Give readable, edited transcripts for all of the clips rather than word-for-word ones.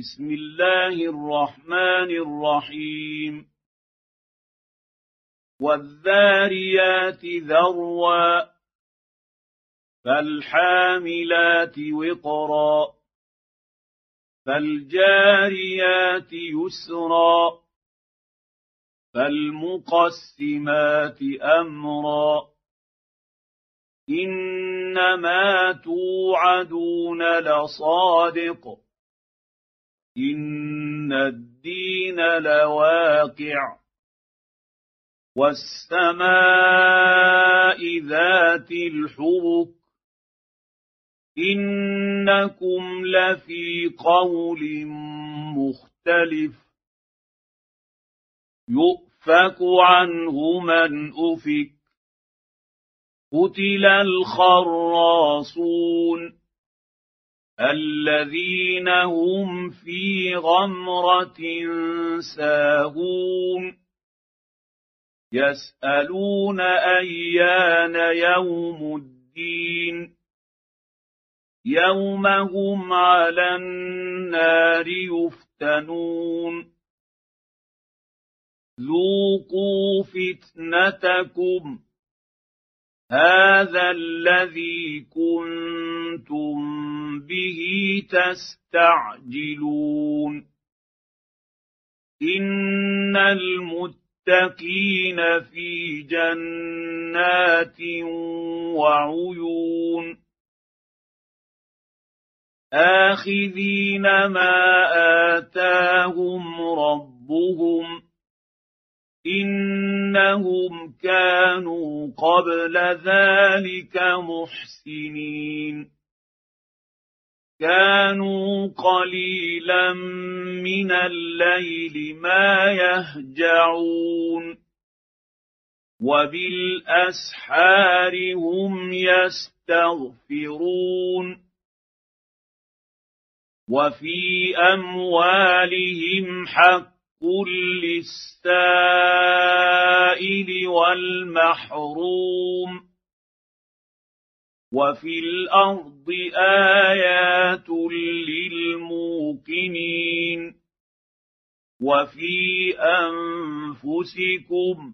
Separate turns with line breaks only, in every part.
بسم الله الرحمن الرحيم والذاريات ذروا فالحاملات وقرا فالجاريات يسرا فالمقسمات أمرا إنما توعدون لصادق إن الدين لواقع والسماء ذات الحبك إنكم لفي قول مختلف يؤفك عنه من أفك قتل الخراصون الذين هم في غمرة ساهون يسألون أيان يوم الدين يوم هم على النار يفتنون ذوقوا فتنتكم هذا الذي كنتم به تستعجلون إن المتقين في جنات وعيون آخذين ما آتاهم ربهم إنهم كانوا قبل ذلك محسنين كانوا قليلا من الليل ما يهجعون وبالأسحار هم يستغفرون وفي أموالهم حق للسائل والمحروم وفي الأرض آيات للموقنين وفي أنفسكم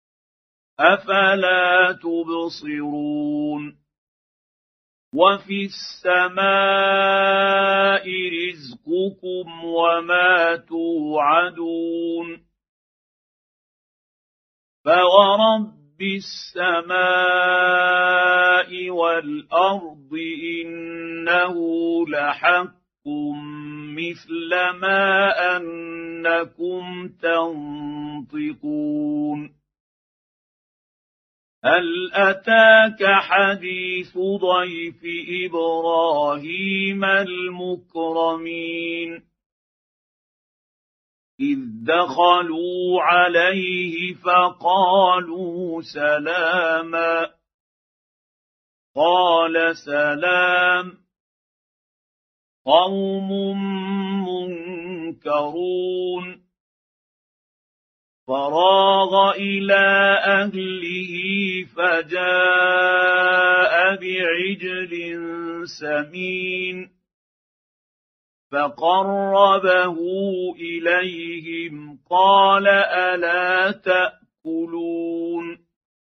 أفلا تبصرون وفي السماء رزقكم وما توعدون فورب السماء والأرض إنه لحق مثل ما أنكم تنطقون هل أتاك حديث ضيف إبراهيم المكرمين إذ دخلوا عليه فقالوا سلاما قال سلام قوم منكرون فراغ إلى أهله فجاء بعجل سمين فقربه إليهم قال ألا تأكلون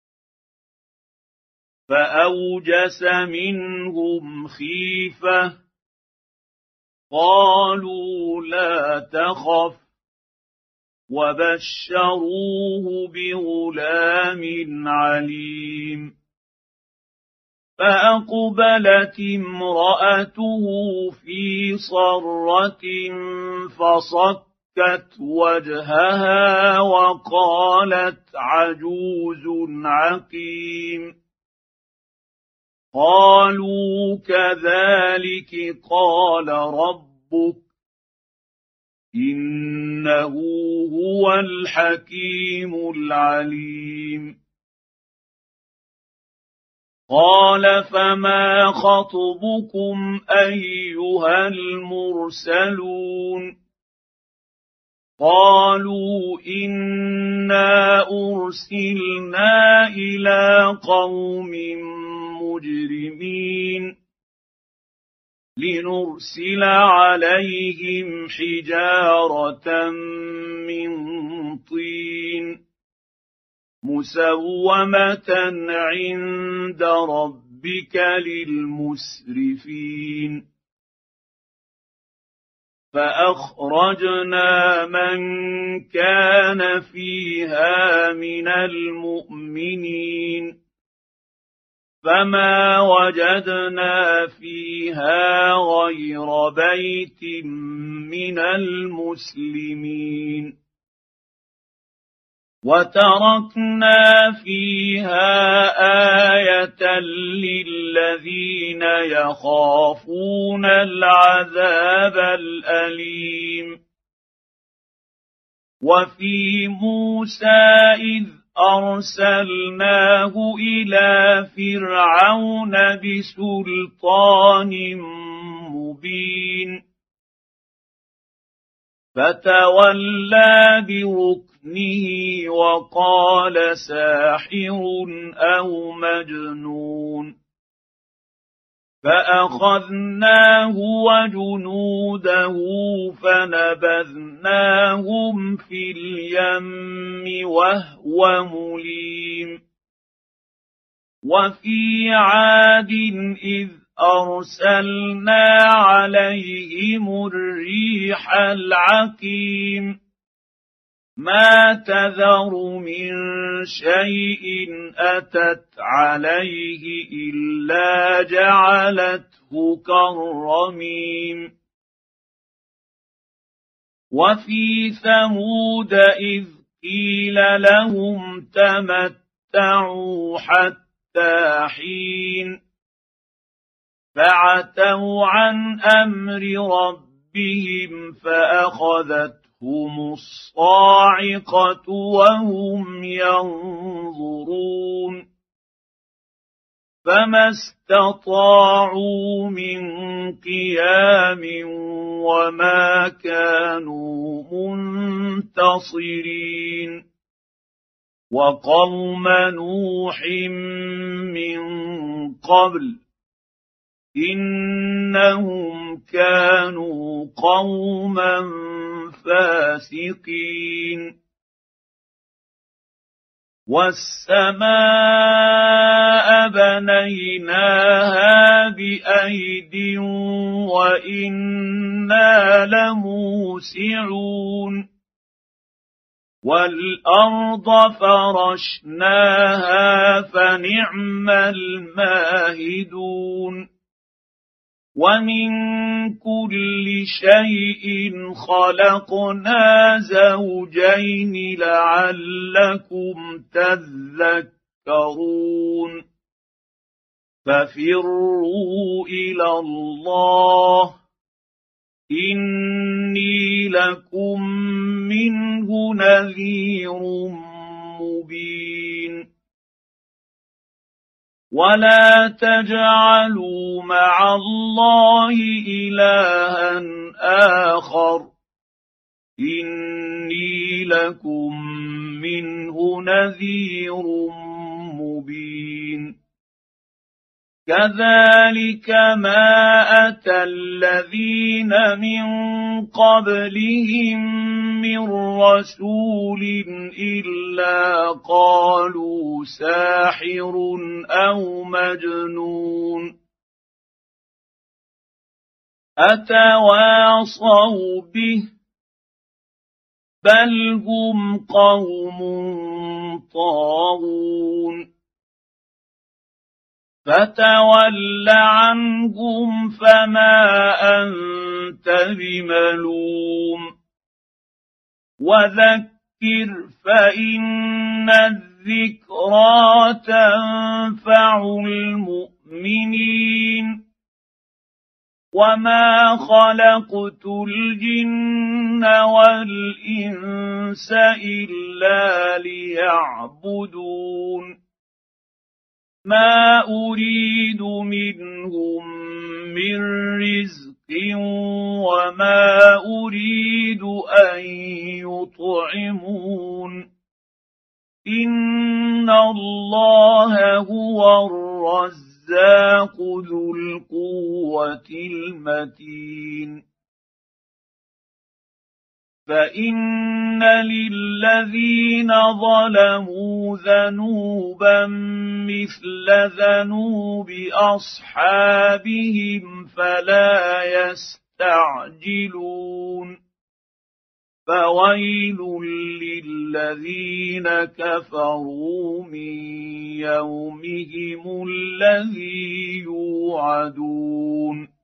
فأوجس منهم خيفة قالوا لا تخف وبشروه بغلام عليم فأقبلت امرأته في صرة فصكت وجهها وقالت عجوز عقيم قالوا كذلك قال ربك إنه هو الحكيم العليم قال فما خطبكم أيها المرسلون قالوا إنا أرسلنا إلى قوم مجرمين لنرسل عليهم حجارة من طين مسومة عند ربك للمسرفين فأخرجنا من كان فيها من المؤمنين فما وجدنا فيها غير بيت من المسلمين وتركنا فيها آية للذين يخافون العذاب الأليم وفي موسى إذ أرسلناه إلى فرعون بسلطان مبين فتولى بركنه وقال ساحر أو مجنون فأخذناه وجنوده فنبذناهم في اليم وهو مليم وفي عاد إذ أرسلنا عليهم الريح العقيم ما تذر من شيء أتت عليه إلا جعلته كالرميم وفي ثمود إذ قيل لهم تمتعوا حتى حين فعتوا عن أمر ربهم فأخذتهم الصاعقة وهم ينظرون فما استطاعوا من قيام وما كانوا منتصرين وقوم نوح من قبل إنهم كانوا قوما فاسقين والسماء بنيناها بأيد وإنا لموسعون والأرض فرشناها فنعم الماهدون ومن كل شيء خلقنا زوجين لعلكم تذكرون ففروا إلى الله إني لكم منه نذير مبين ولا تجعلوا مع الله إلها آخر إني لكم منه نذير مبين كذلك ما أتى الذين من قبلهم من رسول إلا قالوا ساحر أو مجنون أتواصوا به بل هم قوم طاغون فتول عنهم فما أنت بملوم وذكر فإن الذكرى تنفع المؤمنين وما خلقت الجن والإنس إلا ليعبدون ما أريد منهم من رزق وما أريد أن يطعمون إن الله هو الرزاق الرزاق ذو القوة المتين فإن للذين ظلموا ذنوبا مثل ذنوب أصحابهم فلا يستعجلون فويل للذين كفروا من يومهم الذي يوعدون